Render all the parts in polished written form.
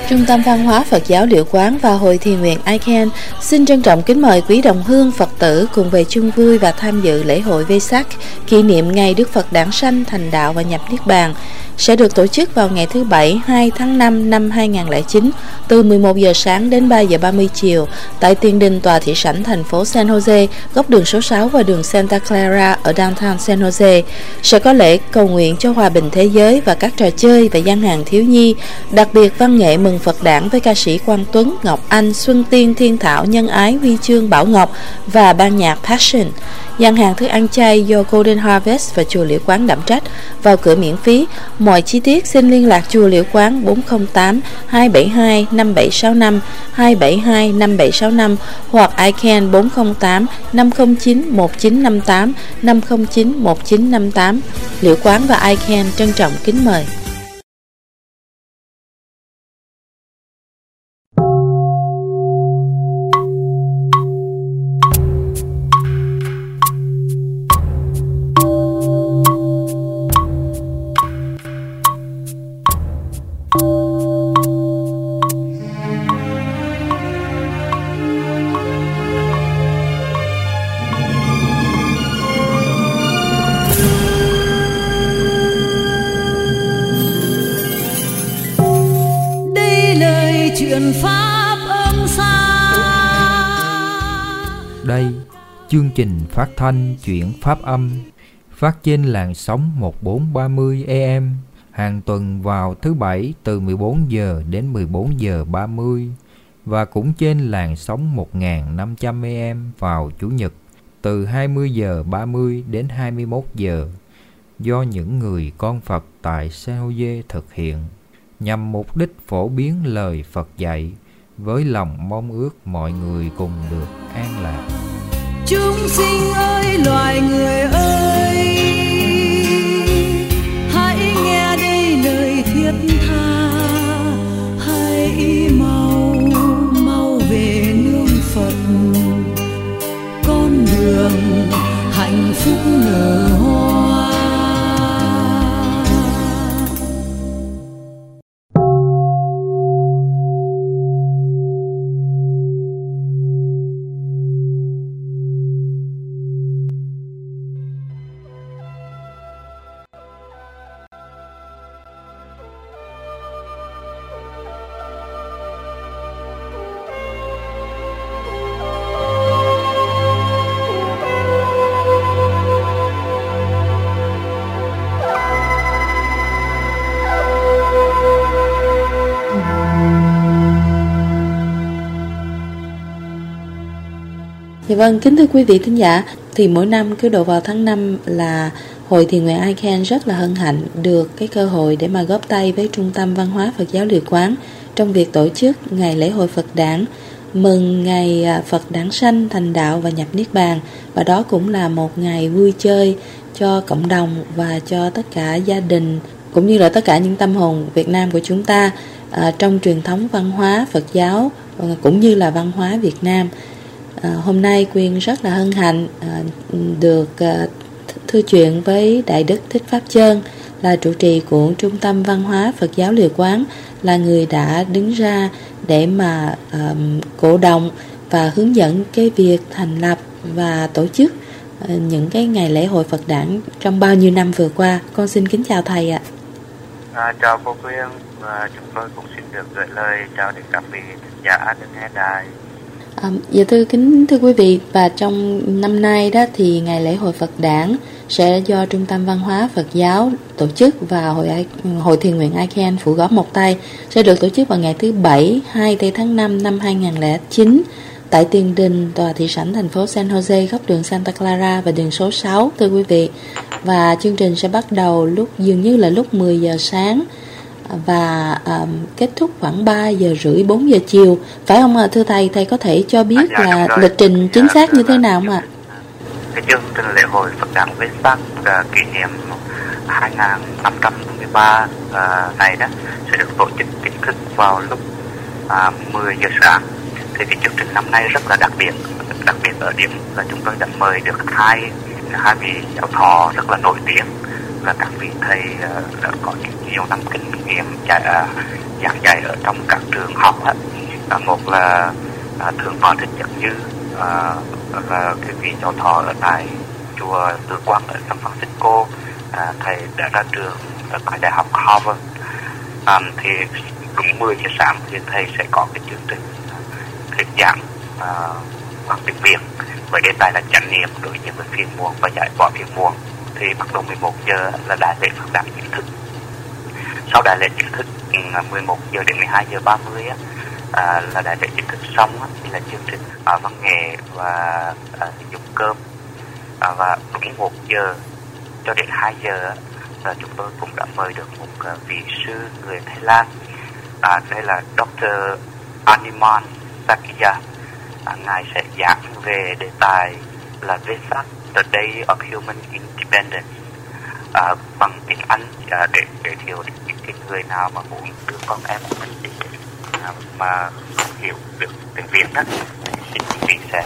Trung tâm Văn hóa Phật giáo Liệu Quán và Hội Thiền nguyện ICANN xin trân trọng kính mời quý đồng hương Phật tử cùng về chung vui và tham dự lễ hội Vesak kỷ niệm ngày Đức Phật đản sanh, thành đạo và nhập Niết Bàn, sẽ được tổ chức vào ngày thứ Bảy 2 tháng 5 năm 2009 từ 11 giờ sáng đến 3 giờ 30 chiều tại tiền đình tòa thị sảnh thành phố San Jose, góc đường số 6 và đường Santa Clara ở downtown San Jose. Sẽ có lễ cầu nguyện cho hòa bình thế giới và các trò chơi và gian hàng thiếu nhi, đặc biệt văn nghệ mừng Phật đản với ca sĩ Quang Tuấn, Ngọc Anh, Xuân Tiên, Thiên Thảo, Nhân Ái, Huy Chương, Bảo Ngọc và ban nhạc Passion. Gian hàng thức ăn chay do Golden Harvest và chùa Liễu Quán đảm trách, vào cửa miễn phí. Mọi chi tiết xin liên lạc chùa Liễu Quán 408 272 5765 272 5765 hoặc ICANN 408 509 1958 509 1958. Liễu Quán và ICANN trân trọng kính mời. Đây, chương trình phát thanh chuyện pháp âm phát trên làn sóng 1430 AM hàng tuần vào thứ Bảy từ 14 giờ đến 14 giờ 30 và cũng trên làn sóng 1500 AM vào Chủ nhật từ 20 giờ 30 đến 21 giờ do những người con Phật tại San Jose thực hiện nhằm mục đích phổ biến lời Phật dạy với lòng mong ước mọi người cùng được an lạc. Chúng sinh ơi, loài người ơi, hãy nghe đây lời thiết tha, hãy mau mau về nương Phật, con đường hạnh phúc nở hoa. Dạ vâng, kính thưa quý vị thính giả, thì mỗi năm cứ độ vào tháng 5 là Hội Thiền nguyện ICANN rất là hân hạnh được cái cơ hội để mà góp tay với Trung tâm Văn hóa Phật giáo Liễu Quán trong việc tổ chức ngày lễ hội Phật đản mừng ngày Phật đản sanh, thành đạo và nhập Niết Bàn. Và đó cũng là một ngày vui chơi cho cộng đồng và cho tất cả gia đình cũng như là tất cả những tâm hồn Việt Nam của chúng ta trong truyền thống văn hóa Phật giáo cũng như là văn hóa Việt Nam. Hôm nay Quyên rất là hân hạnh được thư chuyện với Đại Đức Thích Pháp Chơn, là trụ trì của Trung tâm Văn hóa Phật giáo Liễu Quán, là người đã đứng ra để mà cổ động và hướng dẫn cái việc thành lập và tổ chức những cái ngày lễ hội Phật đản trong bao nhiêu năm vừa qua. Con xin kính chào thầy ạ. Chào cô Quyên, và chúng tôi cũng xin được gửi lời chào đến các vị thính giả đến nghe đài. Dạ kính thưa quý vị, và trong năm nay đó thì ngày lễ hội Phật đản sẽ do Trung tâm Văn hóa Phật giáo tổ chức và Hội Thiền nguyện ICANN phụ góp một tay, sẽ được tổ chức vào ngày thứ Bảy 2 tháng 5 năm 2009 tại tiền đình tòa thị sảnh thành phố San Jose, góc đường Santa Clara và đường số 6 thưa quý vị. Và chương trình sẽ bắt đầu dường như là lúc 10 giờ sáng và kết thúc khoảng 3 giờ rưỡi 4 giờ chiều, phải không ạ thưa thầy? Thầy có thể cho biết là lịch trình chính xác như thế nào không ạ? Cái chương trình lễ hội Phật đản Vesak kỷ niệm 2513 này đó sẽ được tổ chức chính thức vào lúc 10 giờ sáng. Thì cái chương trình năm nay rất là đặc biệt ở điểm là chúng tôi đã mời được hai vị giáo thọ rất là nổi tiếng là các vị thầy đã có nhiều năm kinh nghiệm giảng dạy ở trong các trường học á. Một là Thượng tọa Thích Nhất Như, là cái vị giáo thọ ở tại chùa Từ Quang ở San Francisco. Thầy đã ra trường ở tại Đại học Harvard. Thì đúng 10 giờ sáng thì thầy sẽ có cái chương trình thuyết giảng bằng tiếng Việt với đề tài là chánh niệm đối diện với phiền muộn và giải tỏa phiền muộn. Thì bắt đầu 11 giờ là đại lễ Phật đản chính thức. Sau đại lễ chính thức 11 giờ đến 12 giờ 30 là đại lễ chính thức xong thì là chương trình văn nghệ và dùng cơm. Và đúng 1 giờ cho đến 2 giờ chúng tôi cũng đã mời được một vị sư người Thái Lan. Đây là Dr. Animan Sakya. Ngài sẽ giảng về đề tài là Vesak, The Day of Human Independence, bằng tiếng Anh, để giới thiệu đến những người nào mà muốn đưa con em của mình đi mà không hiểu được tiếng Việt đó, thì quý vị sẽ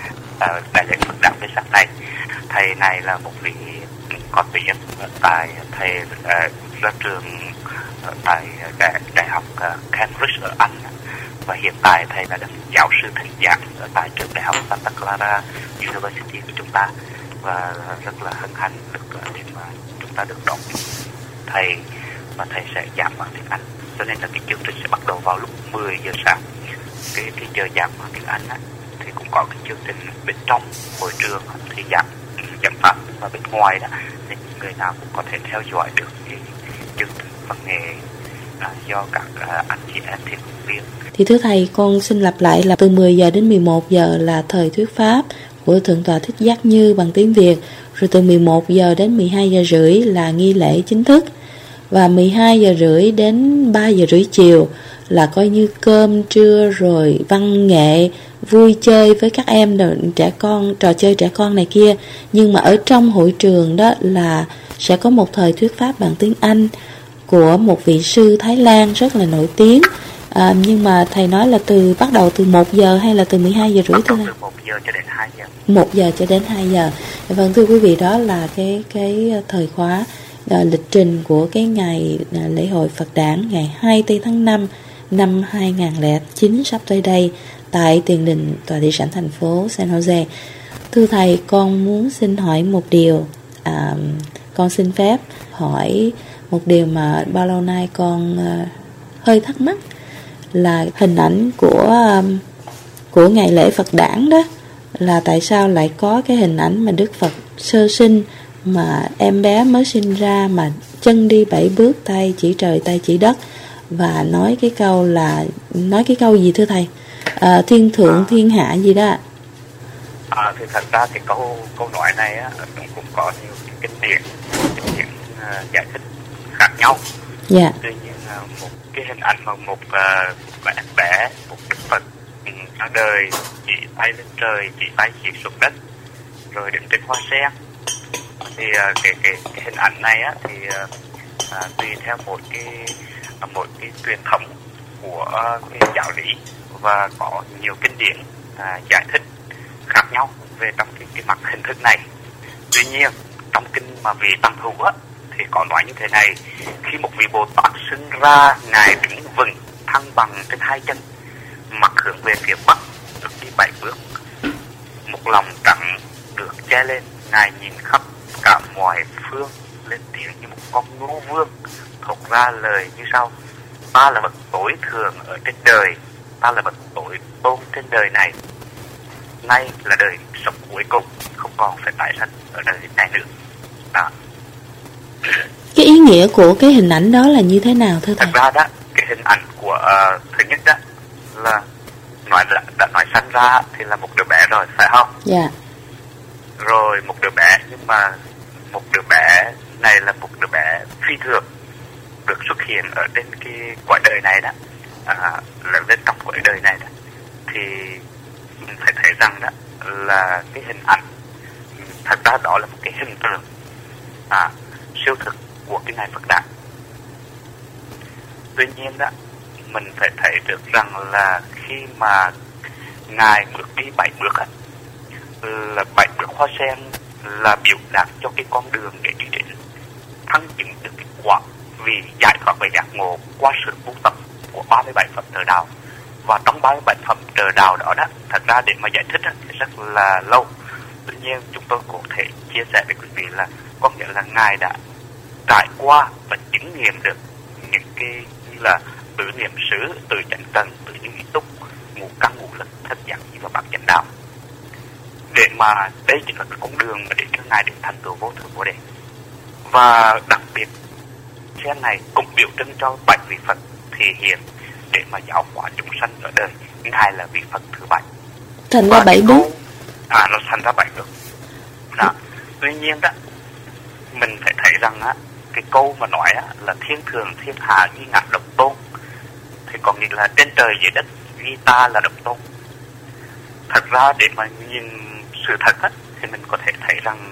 đại lễ Phật đản Vesak này. Thầy này là một vị có tiếng tại thầy ra trường tại đại học Cambridge ở Anh, và hiện tại thầy là giáo sư thỉnh giảng ở tại trường đại học Santa Clara University của chúng ta, và rất là hân hạnh được để mà chúng ta được đón thầy, và thầy sẽ giảng bằng tiếng Anh. Cho nên là cái chương trình sẽ bắt đầu vào lúc 10 giờ sáng. Cái giờ giảng bằng tiếng Anh thì cũng có cái chương trình bên trong hội trường thì giảng pháp, và bên ngoài đó thì người nào cũng có thể theo dõi được cái chương trình văn nghệ do các anh chị em thiện viên. Thì thưa thầy, con xin lặp lại là từ 10 giờ đến 11 giờ là thời thuyết pháp của Thượng tọa Thích Giác Như bằng tiếng Việt, rồi từ 11 giờ đến 12 giờ rưỡi là nghi lễ chính thức, và 12 giờ rưỡi đến 3 giờ rưỡi chiều là coi như cơm trưa rồi văn nghệ, vui chơi với các em trẻ con, trò chơi trẻ con này kia. Nhưng mà ở trong hội trường đó là sẽ có một thời thuyết pháp bằng tiếng Anh của một vị sư Thái Lan rất là nổi tiếng. Nhưng mà thầy nói là bắt đầu từ 1 giờ hay là từ 12 giờ rưỡi thưa thầy? Từ 1 giờ cho đến 2 giờ. 1 giờ cho đến 2 giờ. Vâng, thưa quý vị, đó là cái thời khóa lịch trình của cái ngày lễ hội Phật đản ngày 2 tây tháng 5 năm 2009 sắp tới đây tại Tiền Đình, tòa thị sảnh thành phố San Jose. Thưa thầy, con muốn xin hỏi một điều. Con xin phép hỏi một điều mà bao lâu nay con hơi thắc mắc, là hình ảnh của ngày lễ Phật đản đó, là tại sao lại có cái hình ảnh mà Đức Phật sơ sinh, mà em bé mới sinh ra mà chân đi 7 bước, tay chỉ trời tay chỉ đất, và nói cái câu gì thưa thầy? Thiên thượng thiên hạ gì đó. Thì thật ra thì câu nói này cũng có nhiều kinh điển giải thích khác nhau. Dạ. Tuy nhiên một cái hình ảnh mà một bé, một Đức Phật ra đời chỉ tay lên trời, chỉ tay chỉ xuống đất, rồi đứng trên hoa sen, thì cái hình ảnh này thì tùy theo một cái truyền thống của cái giáo lý, và có nhiều kinh điển giải thích khác nhau về trong cái mặt hình thức này. Tuy nhiên trong kinh mà vị Tăng Hữu thì có nói như thế này: khi một vị Bồ Tát sinh ra, ngài đứng vững thăng bằng trên 2 chân, mặt hướng về phía bắc, được đi 7 bước, một lòng trắng được che lên, ngài nhìn khắp cả mọi phương, lên tiếng như một con ngô vương, thốt ra lời như sau: ta là bậc tối thượng ở trên đời, ta là bậc tối tôn trên đời này, nay là đời sống cuối cùng, không còn phải tái sanh ở đời này nữa. Đó. Cái ý nghĩa của cái hình ảnh đó là như thế nào thưa thầy? Thật ra đó, cái hình ảnh của thứ nhất đó là đã nói sanh ra thì là một đứa bé rồi, phải không? Dạ. Rồi một đứa bé, nhưng mà một đứa bé này là một đứa bé phi thường, được xuất hiện ở trên cái cõi đời này đó, lên trong cõi đời này đó, thì mình phải thấy rằng đó là cái hình ảnh thật ra đó là một cái hình tượng siêu thực của cái ngày Phật đản. Tuy nhiên đó mình phải thấy được rằng là khi mà ngài bước đi 7 bước là 7 bước hoa sen là biểu đạt cho cái con đường để đi đến thăng chứng được kết quả vì giải thoát và giác ngộ qua sự tu tập của 37 phẩm trợ đạo. Và trong 37 phẩm trợ đạo đó thật ra để mà giải thích thì rất là lâu. Tuy nhiên chúng tôi có thể chia sẻ với quý vị là có nghĩa là Ngài đã trải qua và chứng nghiệm được những cái như là tự niệm xứ, tự chánh cần, tự những ý túc, ngũ căn ngũ lực, thất giác và bát chánh đạo. Để mà đây chính là cái con đường mà để cho Ngài đến thành tựu vô thượng Bồ Đề. Và đặc biệt sen này cũng biểu trưng cho 7 vị Phật thể hiện để mà giáo hóa chúng sanh ở đời. Ngài là vị Phật thứ 7. Thành ra 7 bước. Nó thành ra 7 bước. Đó. Tuy nhiên đó, mình phải thấy rằng cái câu mà nói là thiên thường thiên hạ duy ngã độc tôn, thì có nghĩa là trên trời dưới đất duy ta là độc tôn. Thật ra để mà nhìn sự thật thì mình có thể thấy rằng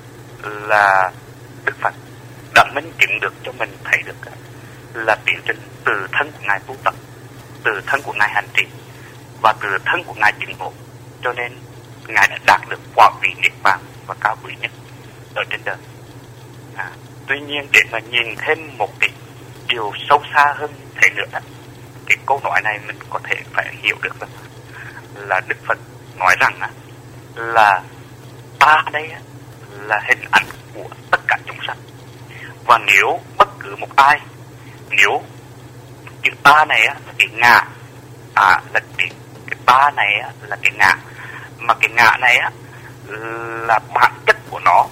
là Đức Phật đã minh chứng được cho mình thấy được là tiến trình từ thân của Ngài tu tập, từ thân của Ngài hành trì và từ thân của Ngài chứng ngộ, cho nên Ngài đã đạt được quả vị niết bàn và cao quý nhất ở trên đời. Tuy nhiên để mà nhìn thêm một cái điều sâu xa hơn thế nữa, cái câu nói này mình có thể phải hiểu được là Đức Phật nói rằng là ta đây là hình ảnh của tất cả chúng sanh, và nếu bất cứ một ai, nếu chữ ta này là cái ngã, là cái ta này là cái ngã, mà cái ngã này là bản chất của nó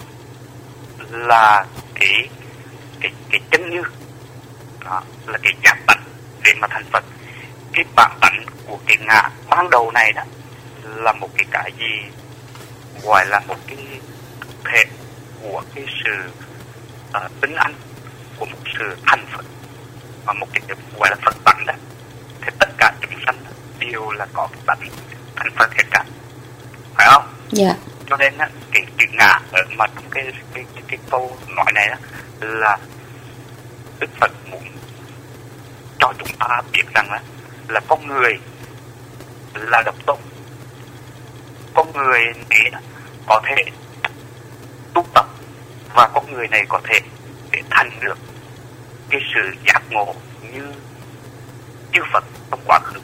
là cái chân như, là cái giác tánh để mà thành Phật. Cái bản tánh của cái ngã ban đầu này đó là một cái gì gọi là một cái thể của cái sự tính anh, của một sự thành Phật, và một cái gọi là Phật tánh đó. Thì tất cả chúng sanh đều là có cái tánh thành Phật hết cả, phải không? Dạ. Cho nên cái ngã ở mà trong cái câu nói này là Đức Phật muốn cho chúng ta biết rằng là con người là độc tôn. Con người này có thể tu tập, và con người này có thể để thành được cái sự giác ngộ như chư Phật trong quá khứ.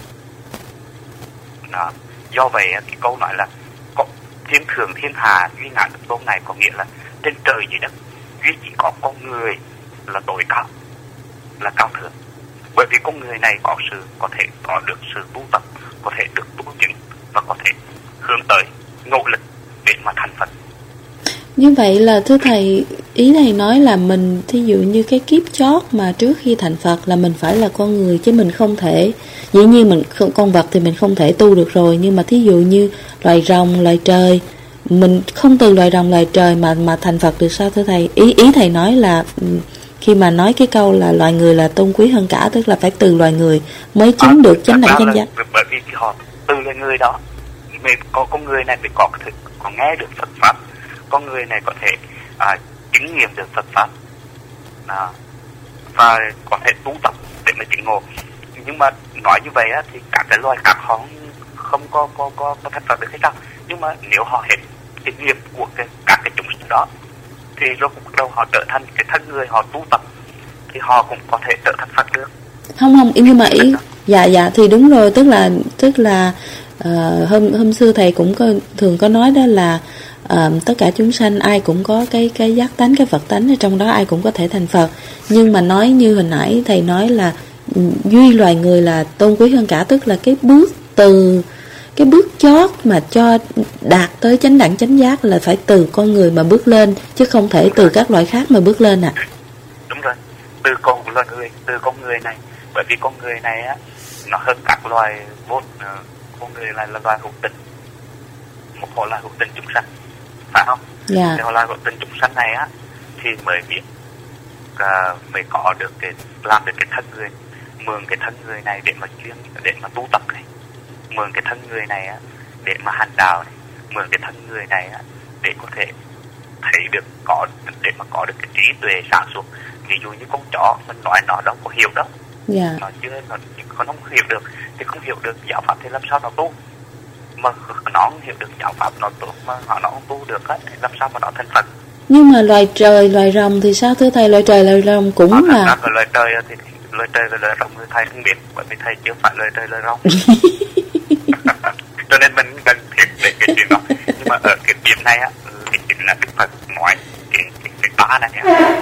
Đó. Do vậy cái câu nói là thiên thường thiên hạ duy ngã độc tôn này có nghĩa là trên trời dưới đất duy chỉ có con người là tối cao, là cao thượng. Bởi vì con người này có thể có được sự tu tập, có thể được tu chứng và có thể hướng tới nỗ lực để mà thành Phật. Như vậy là thưa thầy, ý thầy nói là mình thí dụ như cái kiếp chót mà trước khi thành Phật là mình phải là con người, chứ mình không thể, dĩ nhiên mình con vật thì mình không thể tu được rồi, nhưng mà thí dụ như loài rồng, loài trời, mình không từ loài rồng loài trời mà thành Phật được sao thưa thầy? Ý thầy nói là khi mà nói cái câu là loài người là tôn quý hơn cả, tức là phải từ loài người mới chứng được chánh đẳng chánh giác. Bởi vì họ từ loài người đó, con người này mới có nghe được Phật pháp, con người này có thể chứng nghiệm được Phật pháp, và có thể tu tập để mà chứng ngộ. Nhưng mà nói như vậy thì các cái loài khác họ không có thành Phật được hay sao? Nhưng mà nếu họ hết cái nghiệp của các cái chúng sinh đó thì lúc bắt đầu họ trở thành cái thân người, họ tu tập thì họ cũng có thể trở thành Phật được. Không, nhưng mà ý dạ thì đúng rồi, tức là hôm xưa thầy cũng thường có nói đó là tất cả chúng sanh ai cũng có cái giác tánh, cái Phật tánh ở trong đó, ai cũng có thể thành Phật. Nhưng mà nói như hồi nãy thầy nói là duy loài người là tôn quý hơn cả, tức là cái bước chót mà cho đạt tới chánh đẳng chánh giác là phải từ con người mà bước lên, chứ không thể từ các loài khác mà bước lên Đúng rồi, từ con người này, bởi vì con người này nó hơn các loài vốn. Con người là loài hữu tình, một họ là hữu tình chúng sanh, phải không? Dạ. Thì họ là hữu tình chúng sanh này thì mới biết mới có được làm được cái thân người, mượn cái thân người này để mà tu tập này, mượn cái thân người này để mà hành đạo này, mượn cái thân người này để có thể thấy được để mà có được cái trí tuệ sáng suốt. Ví dụ như con chó mình nói nó đâu có hiểu đâu, nó không hiểu được thì không hiểu được giáo pháp thì làm sao nó tu, mà nó không hiểu được giáo pháp nó tu mà nó không tu được thì làm sao mà nó thành Phật. Nhưng mà loài trời, loài rồng thì sao thưa thầy? Loài trời, loài rồng cũng là loài trời thì loài trời và loài rồng thì thầy không biết, bởi vì thầy chưa phải loài trời loài rồng. Cho nên mình cần thiệt để cái chuyện đó. Nhưng mà ở cái điểm này á, cái chuyện là Đức Phật nói cái ba này á,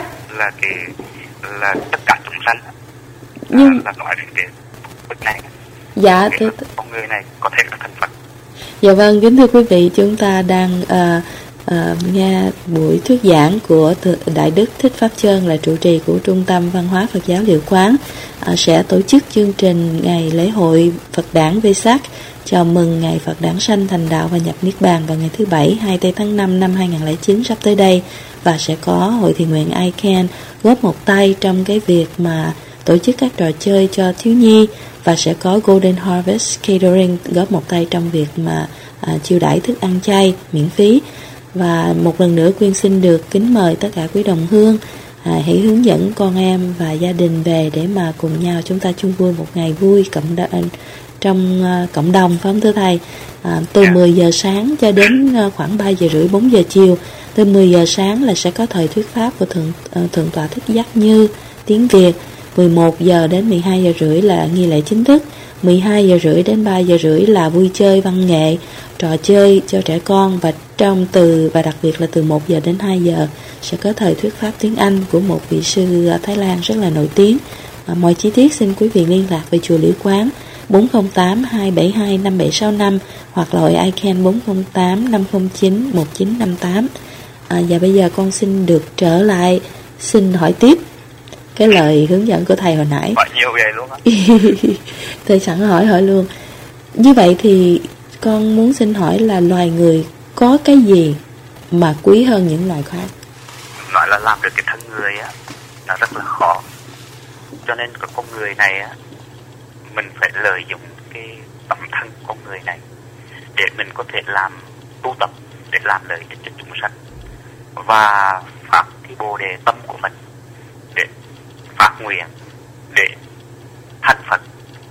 là tất cả chúng sanh là nói đến cái bức này. Dạ thưa con người này có thể là thành Phật. Dạ vâng, kính thưa quý vị, chúng ta đang nghe buổi thuyết giảng của Đại Đức Thích Pháp Chơn, là trụ trì của Trung tâm Văn hóa Phật giáo Liệu Quán, sẽ tổ chức chương trình ngày lễ hội Phật đản Vesak chào mừng ngày Phật đản sanh thành đạo và nhập niết bàn vào ngày thứ Bảy 2 tháng 5 năm 2009 sắp tới đây, và sẽ có Hội Thiện nguyện ICANN góp một tay trong cái việc mà tổ chức các trò chơi cho thiếu nhi, và sẽ có Golden Harvest Catering góp một tay trong việc mà chiêu đãi thức ăn chay miễn phí. Và một lần nữa Quyên xin được kính mời tất cả quý đồng hương hãy hướng dẫn con em và gia đình về để mà cùng nhau chúng ta chung vui một ngày vui trong cộng đồng, phải không thưa thầy? Từ 10 giờ sáng cho đến khoảng 3 giờ rưỡi 4 giờ chiều. Từ 10 giờ sáng là sẽ có thời thuyết pháp của Thượng tọa Thích Giác Như tiếng Việt. 11 giờ đến 12 giờ rưỡi là nghi lễ chính thức. 12 giờ rưỡi đến 3 giờ rưỡi là vui chơi văn nghệ, trò chơi cho trẻ con, và đặc biệt là từ 1 giờ đến 2 giờ sẽ có thời thuyết pháp tiếng Anh của một vị sư Thái Lan rất là nổi tiếng. Mọi chi tiết xin quý vị liên lạc về chùa Liễu Quán 408 272 5765 hoặc là hội ICANN 408 509 1958. Và bây giờ con xin được trở lại, xin hỏi tiếp cái lời hướng dẫn của thầy hồi nãy. Hỏi nhiều vậy luôn á. Thầy sẵn hỏi luôn. Như vậy thì con muốn xin hỏi là loài người có cái gì mà quý hơn những loài khác? Nói là làm được cái thân người á, nó rất là khó. Cho nên cái con người này á, mình phải lợi dụng cái tấm thân con người này để mình có thể làm tu tập, để làm lợi ích cho chúng sanh, và phát cái bồ đề tâm của mình để phát nguyện để thành Phật.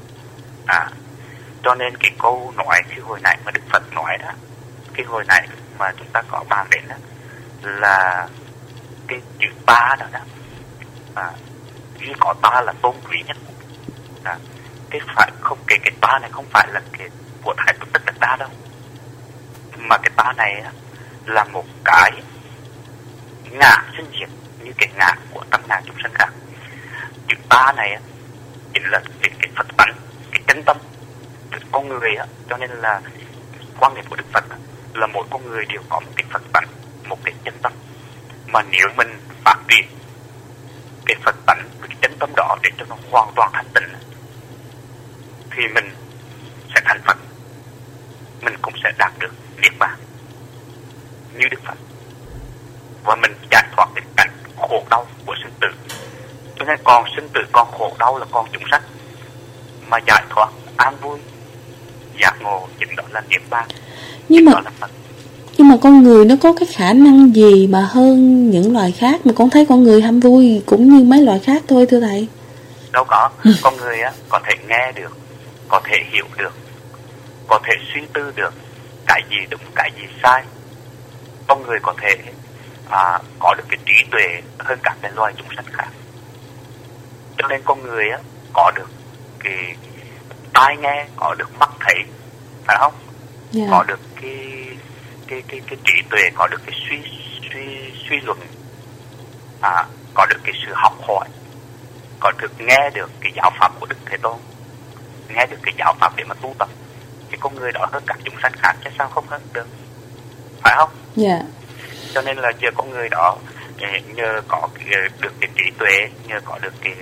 Cho nên cái câu nói khi hồi nãy mà Đức Phật nói đó, cái hồi nãy mà chúng ta có bàn đến đó, là cái chữ ta đó duy có ta là tôn quý nhất. Cái phải không, cái ta này không phải là cái của Thái Cực Tất Đạt Đa đâu, mà cái ta này là một cái ngã sinh diệt như cái ngã của trăm ngàn chúng sanh khác. Chữ ta này chính là cái Phật tánh, cái chân tâm của con người á. Cho nên là quan niệm của Đức Phật là mỗi con người đều có một cái Phật tánh, một cái chân tâm, mà nếu mình phát triển cái Phật tánh, cái chân tâm đó để cho nó hoàn toàn thanh tịnh thì mình sẽ thành Phật, mình cũng sẽ đạt được niết bàn như Đức Phật, và mình giải thoát cái cảnh khổ đau của sinh tử. Cho nên còn sinh tử, còn khổ đau là còn chúng sanh, mà giải thoát an vui giác ngộ chính đó là niết bàn. Nhưng mà con người nó có cái khả năng gì mà hơn những loài khác? Mà con thấy con người ham vui cũng như mấy loài khác thôi thưa thầy. Đâu có. Con người có thể nghe được, có thể hiểu được, có thể suy tư được cái gì đúng, cái gì sai. Con người có thể có được cái trí tuệ hơn các cái loài chúng sanh khác. Cho nên con người có được cái tai nghe, có được mắt thấy, phải không? Yeah. Có được cái trí tuệ, có được cái suy luận, có được cái sự học hỏi, có được nghe được cái giáo pháp của Đức Thế Tôn, nghe được cái giáo pháp để mà tu tập. Thì con người đó hơn các chúng sanh khác chứ sao không hơn được, phải không? Dạ. Yeah. Cho nên là nhờ con người đó, nhờ có được cái trí tuệ, nhờ có được cái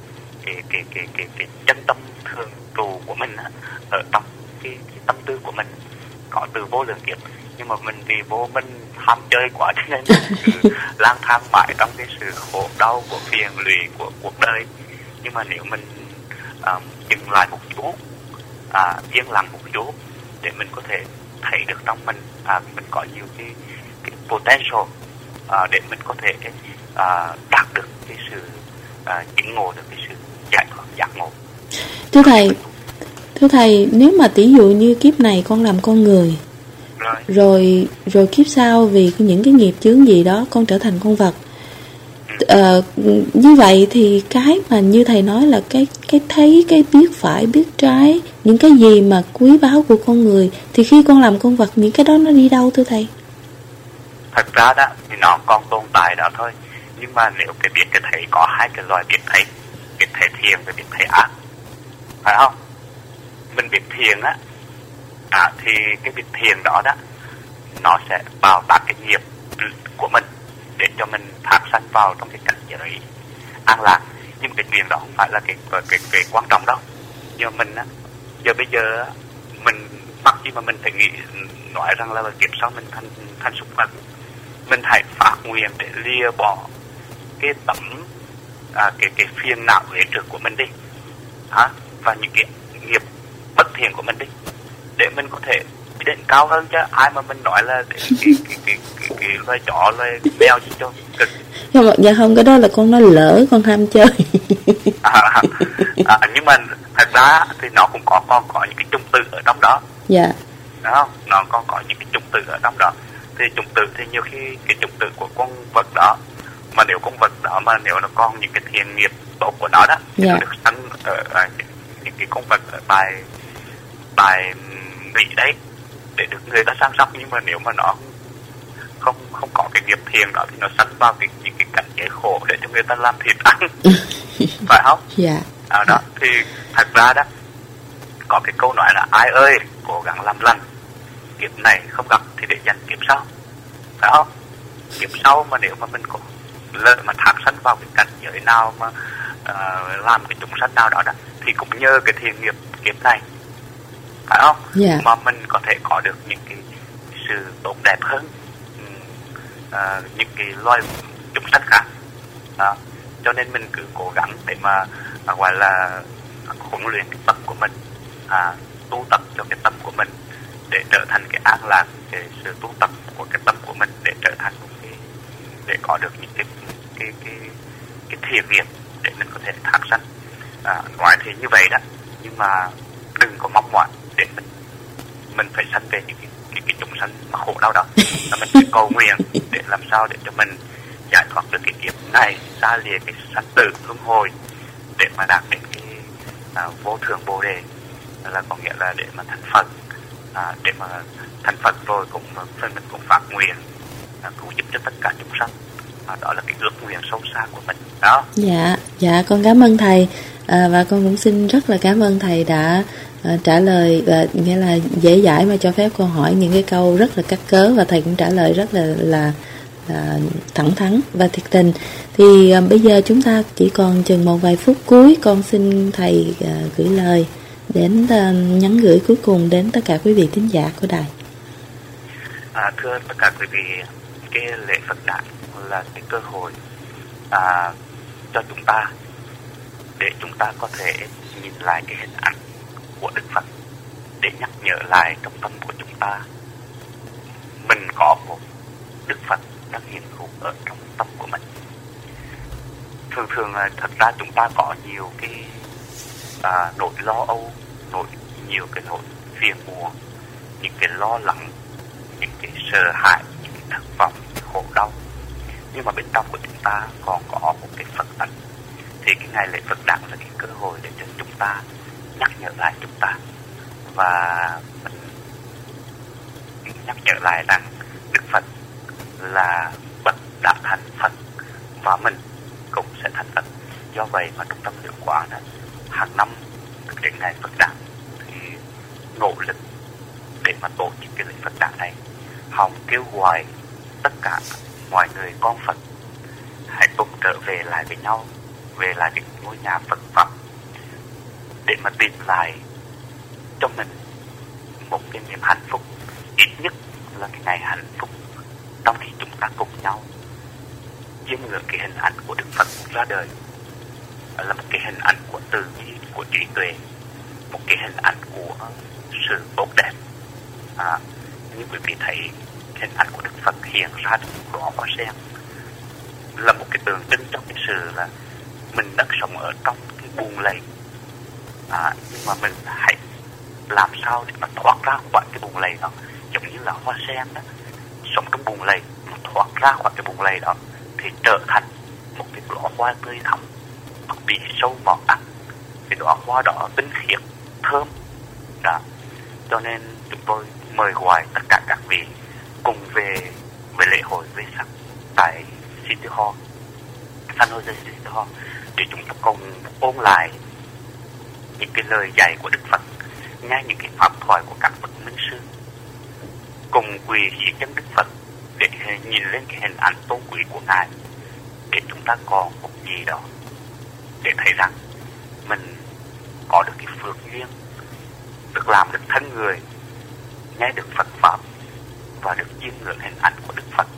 chân tâm thường trụ của mình ở trong cái tâm tư của mình, có từ vô lượng kiếp. Nhưng mà mình vì vô minh ham chơi quá cho nên cứ lang thang mãi trong cái sự khổ đau của phiền lụy của cuộc đời. Nhưng mà nếu mình dừng lại một chút, yên lặng một chút, để mình có thể thấy được trong mình mình có nhiều cái potential để mình có thể đạt được cái sự chứng ngộ, được cái sự giải thoát giác ngộ. Thưa thầy, nếu mà tỷ dụ như kiếp này con làm con người, rồi kiếp sau vì những cái nghiệp chướng gì đó con trở thành con vật. Như vậy thì cái mà như thầy nói là cái thấy, cái biết phải biết trái, những cái gì mà quý báu của con người, thì khi con làm con vật những cái đó nó đi đâu thưa thầy? Thật ra đó thì nó còn tồn tại đó thôi, nhưng mà nếu cái biết cái thấy có hai cái loại biết thấy thiện và biết thấy ác, phải không? Mình biết thiện á, thì cái biết thiện đó nó sẽ bào tác cái nghiệp của mình để cho mình thác sanh vào trong cái cảnh giới an lạc. Nhưng cái chuyện đó không phải là cái quan trọng đâu. Nhưng mình á, bây giờ mình mặc gì mà mình phải nói rằng là kiếp sau mình thành súc vật, mình hãy phát nguyện để lìa bỏ cái tấm cái phiền não uế trước của mình đi, và những cái nghiệp bất thiện của mình đi, để mình có thể đi đến cao hơn. Chứ ai mà mình nói là cái loài chó loài mèo gì cho cực. Dạ không, cái đó là con nói lỡ, con ham chơi. Nhưng mà thật ra thì nó cũng còn có những cái chủng tử ở trong đó. Dạ. Đó, nó còn có những cái chủng tử ở trong đó. Thì chủng tử thì nhiều khi cái chủng tử của con vật đó, mà nếu con vật đó mà nếu nó còn những cái thiện nghiệp tốt của nó đó, thì nó được sanh ở những cái con vật ở bài Mỹ đấy để được người ta săn sóc. Nhưng mà nếu mà nó không có cái nghiệp thiện đó thì nó sanh vào những cái cảnh giới khổ để cho người ta làm thịt ăn. Phải không? Dạ. Đó thì thật ra đó có cái câu nói là ai ơi cố gắng làm lành, kiếp này không gặp thì để dành kiếp sau, phải không? Kiếp sau mà nếu mà mình có lỡ mà thác sanh vào cái cảnh giới nào mà làm cái chúng sanh nào đó thì cũng nhờ cái thiện nghiệp kiếp này, phải không? Yeah. Mà mình có thể có được những cái sự tốt đẹp hơn những cái loài chúng sanh khác. Cho nên mình cứ cố gắng để mà gọi là huấn luyện cái tâm của mình, tu tập cho cái tâm của mình để trở thành cái an lạc, cái sự tu tập của cái tâm của mình để trở thành một cái, để có được những cái thiện nghiệp để mình có thể thác sanh. Nói thì như vậy đó, nhưng mà đừng có mong mỏi để mình phải sanh về những cái chúng sanh mà khổ đau đó. Và mình phải cầu nguyện để làm sao để cho mình giải thoát được cái kiếp này, xa lìa cái sanh tử luân hồi để mà đạt đến cái vô thượng bồ đề, là có nghĩa là để mà thành Phật. Để mà thành Phật rồi cũng mình cũng phát nguyện cứu giúp cho tất cả chúng sanh. Đó là cái ước nguyện sâu xa của mình đó. Dạ con cảm ơn thầy, và con cũng xin rất là cảm ơn thầy đã trả lời, và nghĩa là dễ dãi mà cho phép con hỏi những cái câu rất là cắt cớ, và thầy cũng trả lời rất là thẳng thắn và thiệt tình. Thì bây giờ chúng ta chỉ còn chừng một vài phút cuối, con xin thầy gửi lời đến nhắn gửi cuối cùng đến tất cả quý vị thính giả của đài. Thưa tất cả quý vị, cái lễ Phật đản là cái cơ hội cho chúng ta để chúng ta có thể nhìn lại cái hình ảnh của Đức Phật, để nhắc nhở lại trong tâm của chúng ta mình có một Đức Phật đang hiện hữu ở trong tâm của mình. Thường thật ra chúng ta có nhiều cái nỗi lo âu, nhiều cái nỗi phiền muộn, những cái lo lắng, những cái sợ hãi, những cái thất vọng, những khổ đau. Nhưng mà bên trong của chúng ta còn có một cái Phật tánh. Thì cái ngày lễ Phật đản là cái cơ hội để cho chúng ta nhắc nhở lại chúng ta, và mình nhắc nhở lại rằng Đức Phật là bậc đã thành Phật và mình cũng sẽ thành Phật. Do vậy mà Trung tâm Liễu Quán hàng năm đến ngày Phật đản thì nỗ lực để mà tổ chức cái lễ Phật đản này, hòng kêu gọi tất cả mọi người con Phật hãy cùng trở về lại với nhau, về lại cái ngôi nhà Phật pháp, để mà tìm lại cho mình một cái niềm hạnh phúc, ít nhất là cái ngày hạnh phúc trong khi chúng ta cùng nhau chiêm ngưỡng cái hình ảnh của Đức Phật ra đời, là một cái hình ảnh của từ bi, của trí tuệ, một cái hình ảnh của sự tốt đẹp. Như quý vị thấy hình ảnh của Đức Phật hiện ra trong đóa hoa sen, là một cái tượng trưng cho cái sự là mình đang sống ở trong cái buồng lầy, nhưng mà mình hãy làm sao để mà thoát ra khỏi cái buồng lầy đó, giống như là hoa sen đó, sống trong bùn lầy, nó thoát ra khỏi cái bùn lầy đó thì trở thành một cái đóa hoa tươi thắm, nó bị sâu mọt ăn. Cái đóa hoa đó tinh khiết, thơm đó. Cho nên chúng tôi mời gọi tất cả các vị cùng về với lễ hội Vesak tại City Hall, San Jose City Hall, để chúng ta cùng ôn lại những cái lời dạy của Đức Phật, nghe những cái pháp thoại của các bậc minh sư, cùng quỳ dưới chân Đức Phật để nhìn lên cái hình ảnh tôn quý của Ngài, để chúng ta còn một gì đó để thấy rằng mình có được cái phước duyên, được làm được thân người, nghe được Phật pháp và được chiêm ngưỡng hình ảnh của Đức Phật.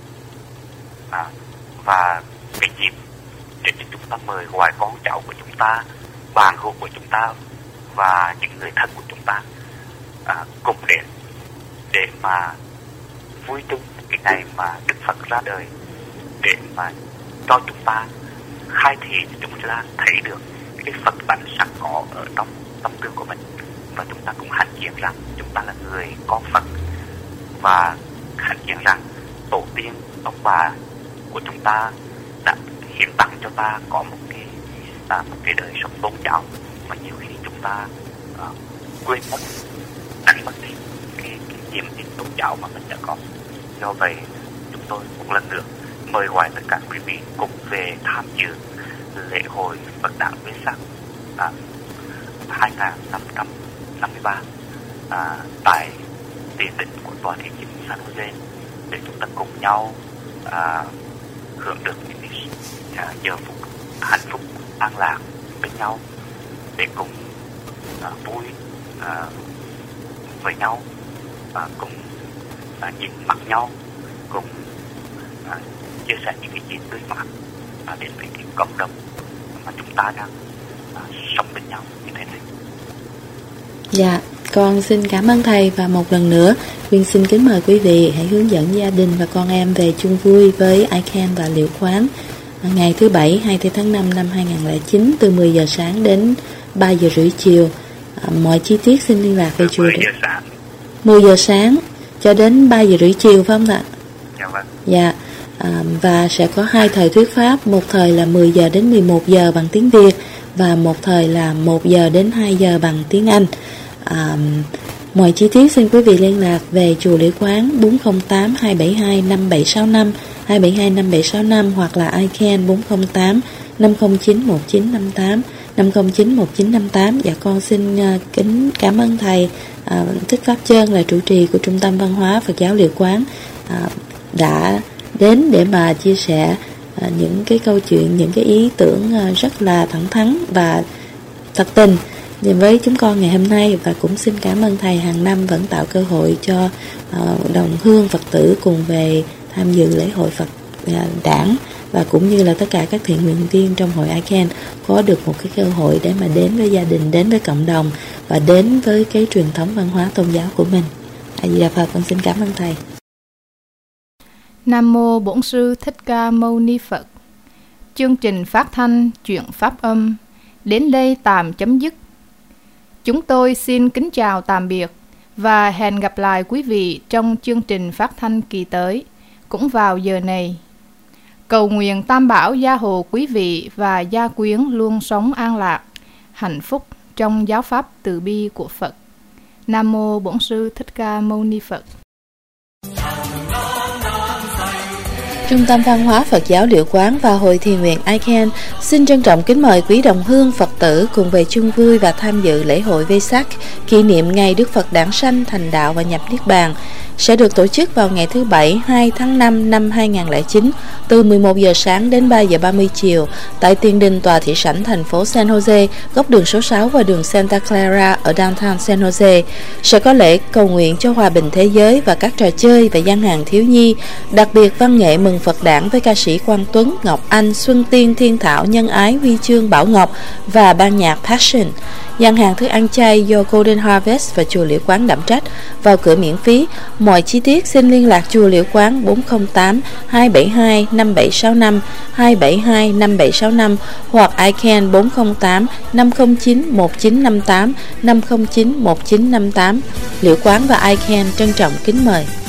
Và cái dịp để cho chúng ta mời gọi con cháu của chúng ta, bạn hữu của chúng ta và những người thân của chúng ta cùng đến để mà vui chung cái ngày mà Đức Phật ra đời, để mà cho chúng ta khai thị, chúng ta thấy được cái Phật tánh sẵn có ở trong tâm tư của mình, và chúng ta cũng hạnh diện rằng chúng ta là người con Phật, và hạnh diện rằng tổ tiên ông bà của chúng ta đã hiến tặng cho ta có một cái đời sống tôn giáo mà nhiều khi chúng ta quên mất, đánh mất đi cái niềm tin tôn giáo mà mình đã có. Do vậy chúng tôi một lần nữa mời gọi tất cả quý vị cùng về tham dự lễ hội Phật đản Vesak 2553 tại địa tỉnh của tòa thị chính San Jose, để chúng ta cùng nhau hưởng được những giờ phút hạnh phúc an lạc bên nhau, để cùng vui với nhau, cùng nhìn mặt nhau, cùng chia sẻ những cái gì tươi mát đến với cái cộng đồng mà chúng ta đang sống bên nhau như thế này. Dạ, con xin cảm ơn thầy, và một lần nữa Quyên xin kính mời quý vị hãy hướng dẫn gia đình và con em về chung vui với ICANN và Liễu Quán ngày thứ Bảy 24 tháng 5 năm 2009 từ 10 giờ sáng đến 3 giờ rưỡi chiều. Mọi chi tiết xin liên lạc về chùa. 10 giờ sáng cho đến 3 giờ rưỡi chiều phải không ạ? Dạ vâng. Dạ. Và sẽ có 2 thời thuyết pháp, một thời là 10 giờ đến 11 giờ bằng tiếng Việt, và một thời là 1 giờ đến 2 giờ bằng tiếng Anh. Mọi chi tiết xin quý vị liên lạc về chùa Liễu Quán 408 272 5765 272 5765 hoặc là ICANN 408 509 1958 509 1958. Dạ con xin kính cảm ơn thầy Thích Pháp Chơn là trụ trì của Trung tâm Văn hóa Phật giáo Liễu Quán đã đến để mà chia sẻ những cái câu chuyện, những cái ý tưởng rất là thẳng thắn và thật tình với chúng con ngày hôm nay. Và cũng xin cảm ơn thầy hàng năm vẫn tạo cơ hội cho đồng hương Phật tử cùng về tham dự lễ hội Phật đản, và cũng như là tất cả các thiện nguyện viên trong hội ICANN có được một cái cơ hội để mà đến với gia đình, đến với cộng đồng và đến với cái truyền thống văn hóa tôn giáo của mình. A Di Đà Phật. Con xin cảm ơn thầy. Nam mô Bổn Sư Thích Ca Mâu Ni Phật. Chương trình phát thanh chuyện pháp âm đến đây tạm chấm dứt. Chúng tôi xin kính chào tạm biệt và hẹn gặp lại quý vị trong chương trình phát thanh kỳ tới, cũng vào giờ này. Cầu nguyện Tam Bảo gia hộ quý vị và gia quyến luôn sống an lạc, hạnh phúc trong giáo pháp từ bi của Phật. Nam mô Bổn Sư Thích Ca Mâu Ni Phật. Trung tâm Văn hóa Phật giáo Liễu Quán và Hội Thiền nguyện ICANN xin trân trọng kính mời quý đồng hương Phật tử cùng về chung vui và tham dự lễ hội Vesak kỷ niệm ngày Đức Phật đản sanh, thành đạo và nhập Niết Bàn, sẽ được tổ chức vào ngày thứ Bảy 2 tháng 5 năm 2009 từ 11 giờ sáng đến 3 giờ 30 chiều tại tiền đình tòa thị sảnh thành phố San Jose, góc đường số 6 và đường Santa Clara ở downtown San Jose. Sẽ có lễ cầu nguyện cho hòa bình thế giới và các trò chơi và gian hàng thiếu nhi, đặc biệt văn nghệ mừng Phật đản với ca sĩ Quang Tuấn, Ngọc Anh, Xuân Tiên, Thiên Thảo, Nhân Ái, Huy Chương, Bảo Ngọc và ban nhạc Passion. Gian hàng thức ăn chay do Golden Harvest và Chùa Liễu Quán đảm trách, vào cửa miễn phí. Mọi chi tiết xin liên lạc Chùa Liễu Quán 408 272 5765 272 5765 hoặc ICANN 408 509 1958 509 1958. Liễu Quán và ICANN trân trọng kính mời.